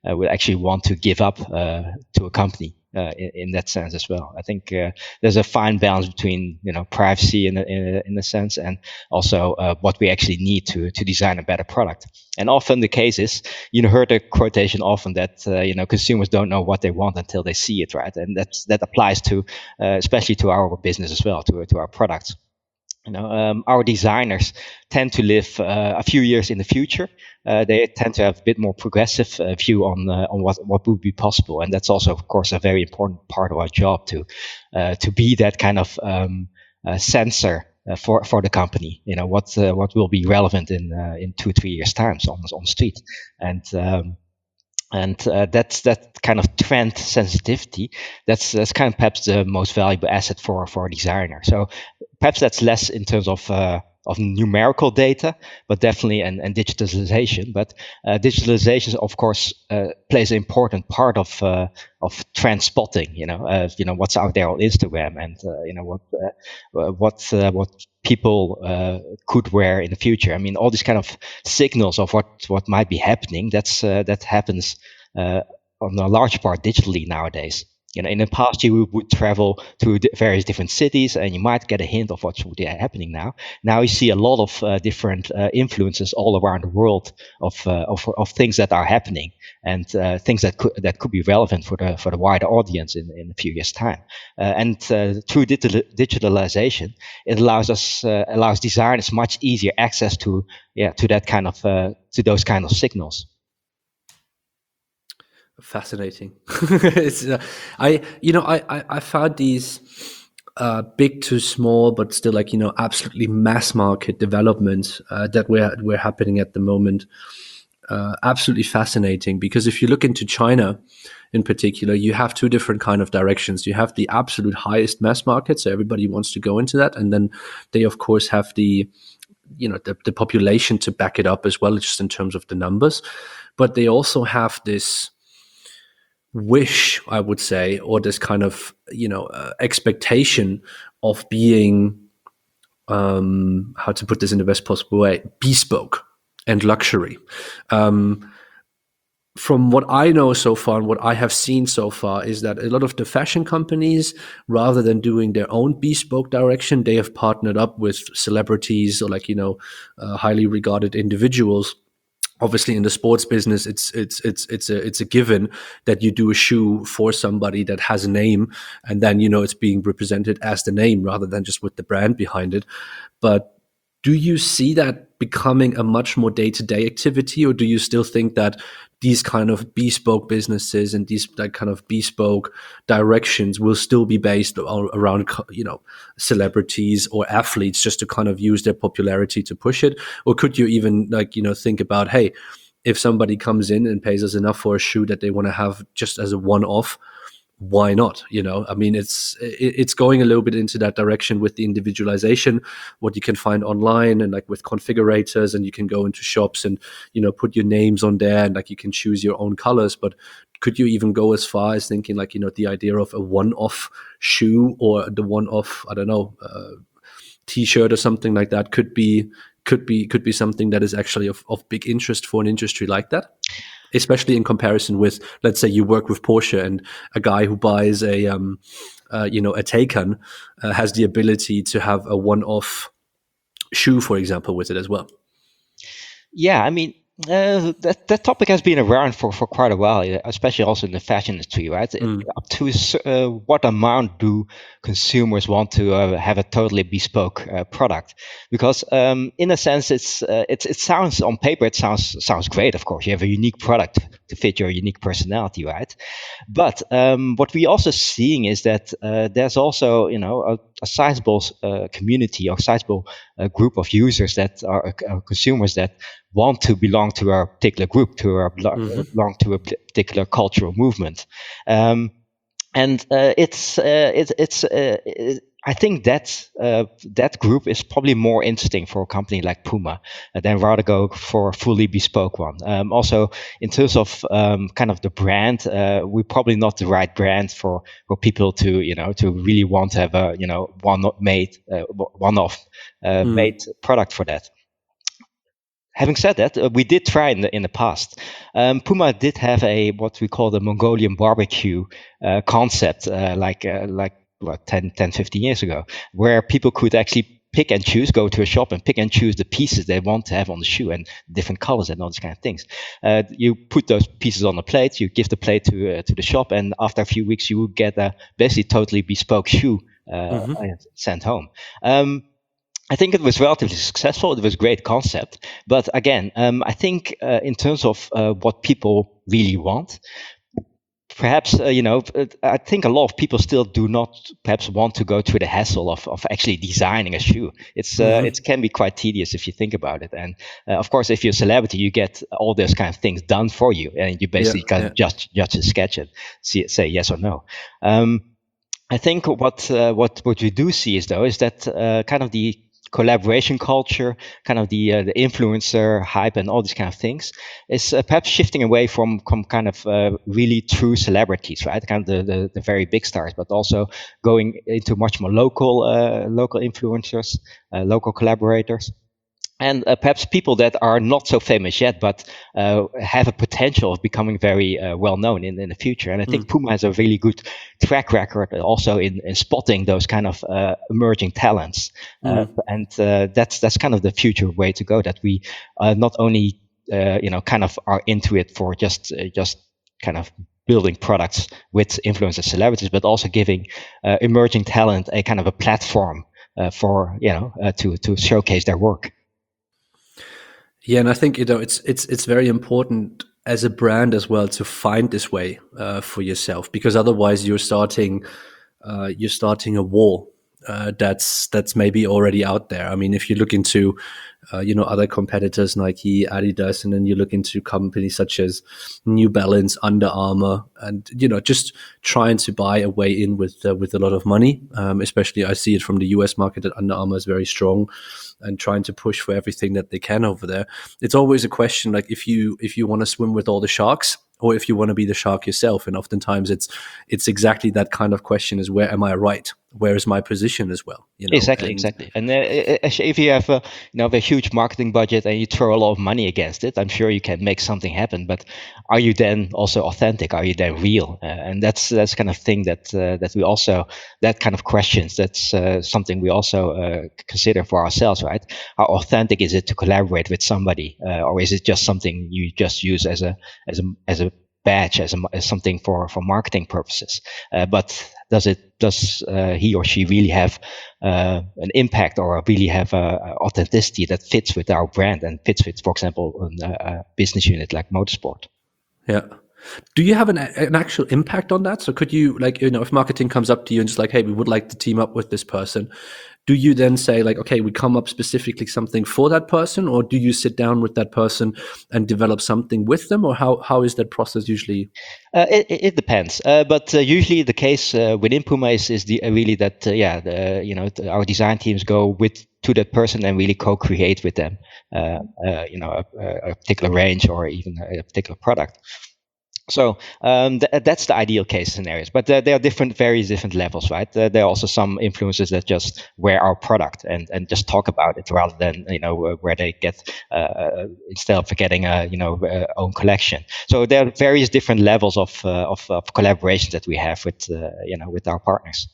uh, would actually want to give up uh, to a company. Uh, in, in that sense as well, I think uh, there's a fine balance between you know privacy in a, in a, in a sense, and also uh, what we actually need to to design a better product. And often the case is, you know, heard a quotation often that uh, you know consumers don't know what they want until they see it, right? And that's that applies to uh, especially to our business as well, to to our products. You know, um, our designers tend to live uh, a few years in the future. Uh, they tend to have a bit more progressive uh, view on uh, on what what would be possible, and that's also, of course, a very important part of our job to uh, to be that kind of um, uh, sensor uh, for for the company. You know, what uh, what will be relevant in uh, in two three years times on on the street, and um, and uh, that's that kind of trend sensitivity. That's that's kind of perhaps the most valuable asset for for a designer. So perhaps that's less in terms of uh, of numerical data, but definitely and, and digitalization. But uh, digitalization, of course, uh, plays an important part of uh, of trend spotting. You know, uh, you know what's out there on Instagram, and uh, you know what uh, what uh, what people uh, could wear in the future. I mean, all these kind of signals of what what might be happening. That's uh, that happens uh, on a large part digitally nowadays. You know, in the past, you would travel to various different cities, and you might get a hint of what's happening now. Now you see a lot of uh, different uh, influences all around the world of uh, of, of things that are happening, and uh, things that could that could be relevant for the for the wider audience in, in a few years' time. Uh, and uh, through digital, digitalization, it allows us uh, allows designers much easier access to yeah to that kind of uh, to those kind of signals. Fascinating. it's, uh, I, you know, I, I, I found these uh, big to small, but still like, you know, absolutely mass market developments uh, that we're, we're happening at the moment. Uh, absolutely fascinating, because if you look into China in particular, you have two different kind of directions. You have the absolute highest mass market, so everybody wants to go into that. And then they, of course, have the, you know, the, the population to back it up as well, just in terms of the numbers. But they also have this wish, I would say, or this kind of, you know, uh, expectation of being, um, how to put this in the best possible way, bespoke and luxury. Um, from what I know so far and what I have seen so far is that a lot of the fashion companies, rather than doing their own bespoke direction, they have partnered up with celebrities or like, you know, uh, highly regarded individuals. Obviously, in the sports business, it's it's it's it's a it's a given that you do a shoe for somebody that has a name, and then you know it's being represented as the name rather than just with the brand behind it. But do you see that becoming a much more day-to-day activity, or do you still think that these kind of bespoke businesses and these that kind of bespoke directions will still be based around, you know, celebrities or athletes just to kind of use their popularity to push it? Or could you even like, you know, think about, hey, if somebody comes in and pays us enough for a shoe that they want to have just as a one-off, why not? You know, I mean, it's it's going a little bit into that direction with the individualization, what you can find online, and like with configurators, and you can go into shops and, you know, put your names on there, and like you can choose your own colors. But could you even go as far as thinking like, you know, the idea of a one-off shoe or the one-off, I don't know, uh, t-shirt or something like that could be could be could be something that is actually of, of big interest for an industry like that? Especially in comparison with, let's say, you work with Porsche, and a guy who buys a, um, uh, you know, a Taycan uh, has the ability to have a one-off shoe, for example, with it as well. Yeah, I mean, uh, that that topic has been around for, for quite a while, especially also in the fashion industry, right? Mm. Up to uh, what amount do consumers want to uh, have a totally bespoke uh, product? Because um, in a sense, it's uh, it's it sounds on paper it sounds sounds great. Of course, you have a unique product to fit your unique personality, right? But um, what we also seeing is that uh, there's also, you know, a, a sizable uh, community or sizable uh, group of users that are uh, consumers that want to belong to a particular group, to a, mm-hmm. belong to a particular cultural movement, um, and uh, it's uh, it, it's uh, it, I think that uh, that group is probably more interesting for a company like Puma uh, than rather go for a fully bespoke one. Um, also, in terms of um, kind of the brand, uh, we're probably not the right brand for for people to, you know, to really want to have a, you know, one made uh, one off uh, mm. made product for that. having said that, uh, we did try in the in the past. Um, Puma did have a what we call the Mongolian barbecue uh, concept, uh, like uh, like what ten, ten, fifteen years ago, where people could actually pick and choose, go to a shop and pick and choose the pieces they want to have on the shoe and different colors and all these kind of things. Uh, you put those pieces on a plate, you give the plate to uh, to the shop, and after a few weeks, you will get a basically totally bespoke shoe uh, Mm-hmm. sent home. Um, I think it was relatively successful. It was a great concept, but again, um, I think uh, in terms of uh, what people really want, perhaps uh, you know, I think a lot of people still do not perhaps want to go through the hassle of, of actually designing a shoe. It's uh, Mm-hmm. it can be quite tedious if you think about it. And uh, of course, if you're a celebrity, you get all those kind of things done for you, and you basically Yeah, can yeah. just just sketch it, see, say yes or no. Um, I think what uh, what what we do see is though is that uh, kind of the collaboration culture, kind of the uh, the influencer hype, and all these kind of things is uh, perhaps shifting away from, from kind of uh, really true celebrities, right? Kind of the, the, the very big stars, but also going into much more local uh, local influencers, uh, local collaborators. And uh, perhaps people that are not so famous yet, but uh, have a potential of becoming very uh, well known in, in the future. And I think Mm. Puma has a really good track record also in, in spotting those kind of uh, emerging talents. Uh, Mm. and uh, that's that's kind of the future way to go. That we uh, not only uh, you know kind of are into it for just uh, just kind of building products with influencer celebrities, but also giving uh, emerging talent a kind of a platform uh, for you know uh, to to showcase their work. Yeah, and I think you know it's it's it's very important as a brand as well to find this way uh, for yourself, because otherwise you're starting uh, you're starting a war uh, that's that's maybe already out there. I mean, if you look into uh, you know other competitors, Nike, Adidas, and then you look into companies such as New Balance, Under Armour, and you know just trying to buy a way in with uh, with a lot of money. Um, especially, I see it from the U S market that Under Armour is very strong and trying to push for everything that they can over there. It's always a question like if you if you want to swim with all the sharks, or if you want to be the shark yourself. And oftentimes it's it's exactly that kind of question: is where am I right? Where is my position as well? You know, Exactly, and exactly. And uh, i- i- if you have a you know a huge marketing budget and you throw a lot of money against it, I'm sure you can make something happen. But are you then also authentic? Are you then real? Uh, and that's that's kind of thing that uh, that we also that kind of questions. That's uh, something we also uh, consider for ourselves, right? How authentic is it to collaborate with somebody, uh, or is it just something you just use as a as a as a badge, as, a, as something for for marketing purposes? Uh, but does it does uh, he or she really have uh, an impact, or really have a, a authenticity that fits with our brand and fits with, for example, a, a business unit like motorsport? yeah. Do you have an an actual impact on that? So could you like you know if marketing comes up to you and just like, hey, we would like to team up with this person, do you then say like, okay, we come up specifically something for that person, or do you sit down with that person and develop something with them, or how how is that process usually? Uh, it, it it depends, uh, but uh, usually the case uh, within Puma is, is the, uh, really that uh, yeah, the, you know, the, our design teams go with to that person and really co-create with them, uh, uh, you know, a, a particular range or even a particular product. So um, th- that's the ideal case scenarios, but there, there are different, various different levels, right? Uh, there are also some influencers that just wear our product and, and just talk about it rather than you know uh, where they get uh, instead of getting a you know uh, own collection. So there are various different levels of uh, of, of collaborations that we have with uh, you know with our partners.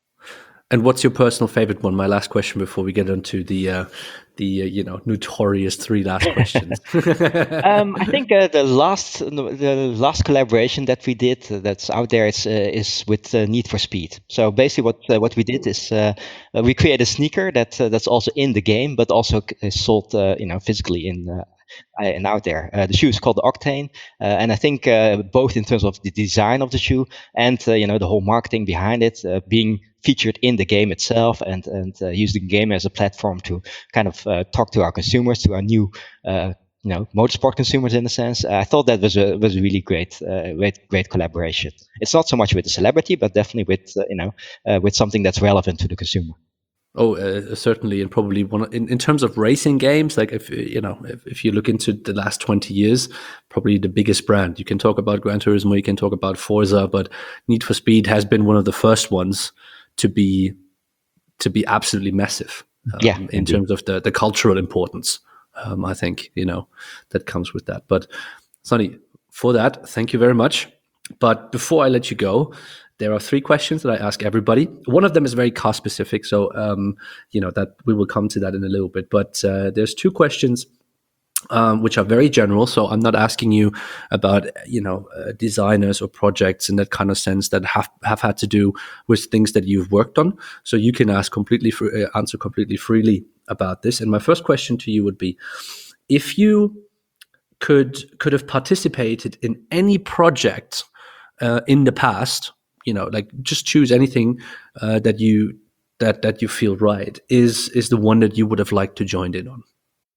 And what's your personal favorite one? My last question before we get into the uh, the uh, you know notorious three last questions. Um, I think uh, the last the last collaboration that we did uh, that's out there is uh, is with uh, Need for Speed. So basically, what uh, what we did is uh, uh, we created a sneaker that uh, that's also in the game, but also c- is sold uh, you know physically in. Uh, uh, and out there, uh, the shoe is called the Octane, uh, and I think uh, both in terms of the design of the shoe and uh, you know the whole marketing behind it, uh, being featured in the game itself, and and uh, using the game as a platform to kind of uh, talk to our consumers, to our new uh, you know motorsport consumers in a sense. Uh, I thought that was a was a really great uh, great great collaboration. It's not so much with the celebrity, but definitely with uh, you know uh, with something that's relevant to the consumer. Oh, uh, certainly, and probably one of- in, in terms of racing games. Like if you know, if, if you look into the last twenty years, probably the biggest brand. You can talk about Gran Turismo, you can talk about Forza, but Need for Speed has been one of the first ones to be to be absolutely massive Yeah, um, in indeed. terms of the the cultural importance Um, I think, you know, that comes with that. But Sonny, for that, thank you very much. But before I let you go, there are three questions that I ask everybody. One of them is very car specific, so um, you know that we will come to that in a little bit. But uh, there's two questions um, which are very general. So I'm not asking you about you know uh, designers or projects in that kind of sense that have have had to do with things that you've worked on. So you can ask completely free, uh, answer completely freely about this. And my first question to you would be, if you could could have participated in any project uh, in the past, you know, like just choose anything uh, that you that that you feel right is is the one that you would have liked to join in on.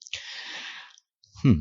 Hmm.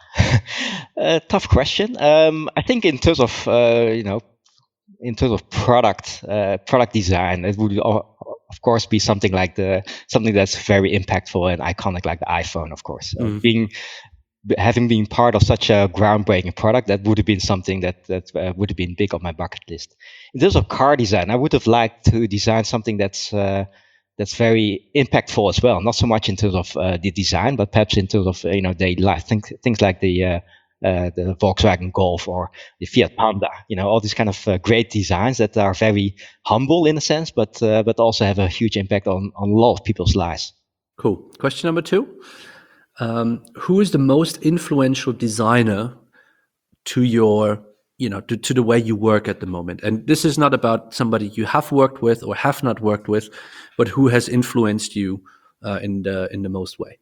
uh, tough question. Um, I think in terms of uh, you know, in terms of product uh, product design, it would o- of course be something like the something that's very impactful and iconic, like the iPhone. Of course, uh, Mm. being b- having been part of such a groundbreaking product, that would have been something that that uh, would have been big on my bucket list. In terms of car design, I would have liked to design something that's uh, that's very impactful as well. Not so much in terms of uh, the design, but perhaps in terms of uh, you know daily life. Things things like the uh, uh, the Volkswagen Golf or the Fiat Panda. You know, all these kind of uh, great designs that are very humble in a sense, but uh, but also have a huge impact on on a lot of people's lives. Cool. Question number two. Um, who is the most influential designer to your, you know, to, to the way you work at the moment? And this is not about somebody you have worked with or have not worked with, but who has influenced you uh, in the in the most way.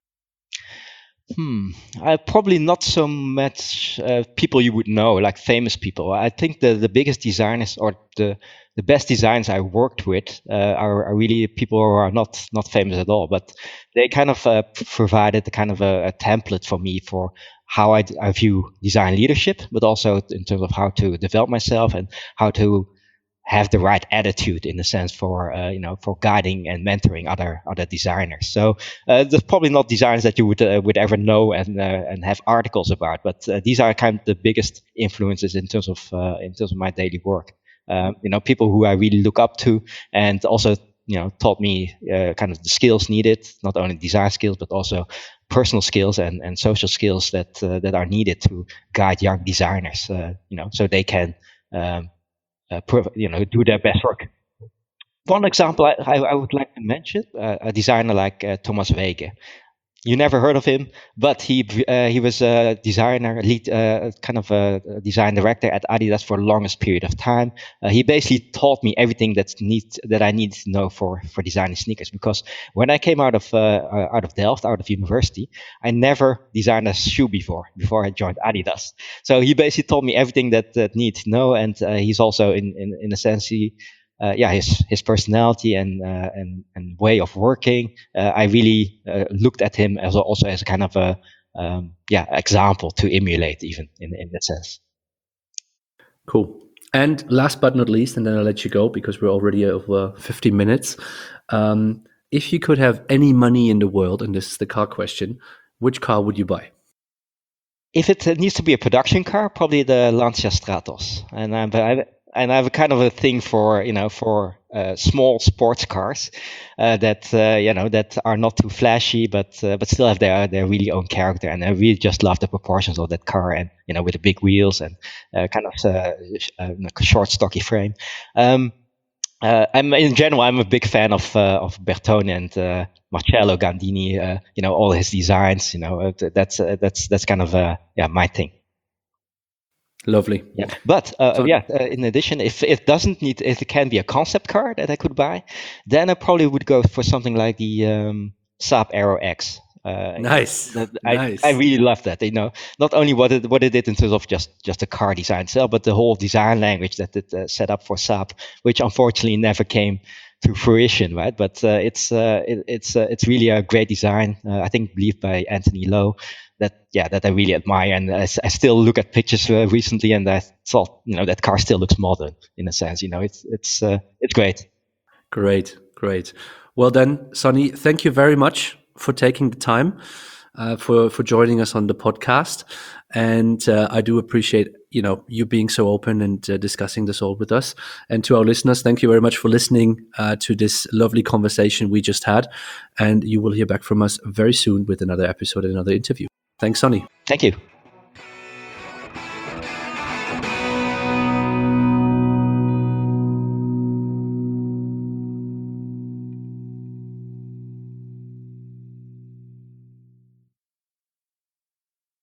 Hmm. Uh, probably not so much uh, people you would know, like famous people. I think the, the biggest designers or the the best designers I worked with uh, are, are really people who are not not famous at all, but they kind of uh, p- provided a kind of a, a template for me for how I, d- I view design leadership, but also in terms of how to develop myself and how to have the right attitude in a sense for uh, you know for guiding and mentoring other other designers. So uh, there's probably not designers that you would uh, would ever know and uh, and have articles about, but uh, these are kind of the biggest influences in terms of uh, in terms of my daily work. Um, you know, people who I really look up to, and also you know taught me uh, kind of the skills needed, not only design skills but also personal skills and, and social skills that uh, that are needed to guide young designers. Uh, you know, so they can. Um, uh, prov- you know, do their best work. One example I, I, I would like to mention, uh, a designer like uh, Thomas Wege. You never heard of him, but he uh, he was a designer, lead uh, kind of a design director at Adidas for the longest period of time. Uh, he basically taught me everything that's need that I needed to know for for designing sneakers. Because when I came out of uh, uh, out of Delft, out of university, I never designed a shoe before before I joined Adidas. So he basically taught me everything that that need to know, and uh, he's also in, in in a sense he. Uh, yeah, his his personality and uh, and and way of working, uh, I really uh, looked at him as a, also as a kind of a um, yeah example to emulate, even in in that sense. Cool. And last but not least, and then I'll let you go because we're already over fifty minutes. Um, if you could have any money in the world, and this is the car question, which car would you buy? If it uh, needs to be a production car, probably the Lancia Stratos, and I'm I, and I have a kind of a thing for you know for uh, small sports cars uh, that uh, you know that are not too flashy, but uh, but still have their their really own character, and I really just love the proportions of that car, and you know with the big wheels and uh, kind of uh, sh- uh, like a short stocky frame. Um, uh, I'm in general, I'm a big fan of uh, of Bertone and uh, Marcello Gandini. Uh, you know, all his designs. You know, uh, th- that's uh, that's that's kind of uh, yeah my thing. Lovely. Yeah, but uh, So, yeah. Uh, in addition, if it doesn't need, if it can be a concept car that I could buy, then I probably would go for something like the um, Saab Aero X. Uh, you know, nice, that I I nice. really love that. You know, not only what it what it did in terms of just just the car design itself, but the whole design language that it uh, set up for Saab, which unfortunately never came to fruition, right? But uh, it's uh, it, it's uh, it's really a great design. Uh, I think believed by Anthony Lowe. That yeah, that I really admire, and I, I still look at pictures uh, recently, and I thought you know that car still looks modern in a sense. You know, it's it's uh, it's great. Great, great. Well then, Sonny, thank you very much for taking the time. uh, for for joining us on the podcast, and uh, I do appreciate you know you being so open and uh, discussing this all with us. And to our listeners, thank you very much for listening uh, to this lovely conversation we just had. And you will hear back from us very soon with another episode and another interview. Thanks, Sonny. Thank you.